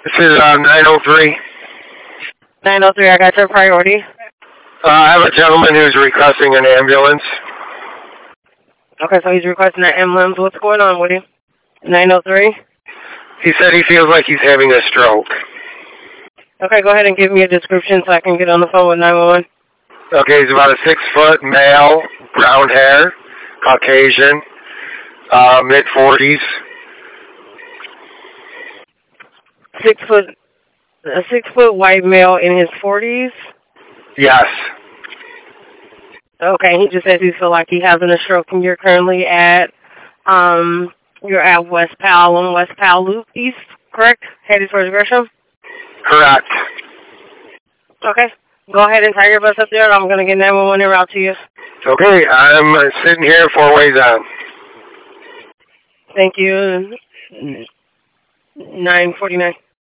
This is 903. 903, I got your priority. I have a gentleman who's requesting an ambulance. Okay, so he's requesting an ambulance. What's going on with him? 903? He said he feels like he's having a stroke. Okay, go ahead and give me a description so I can get on the phone with 911. Okay, he's about a 6-foot male, brown hair, Caucasian, mid-40s. A 6-foot white male in his 40s? Yes. Okay, he just says he feels like he's having a stroke, and you're currently at, you're at West Powell on West Powell Loop East, correct? Headed towards Gresham? Correct. Okay. Go ahead and tie your bus up there, and I'm going to get 911 en route to you. Okay, I'm sitting here 4 ways on. Thank you. 949.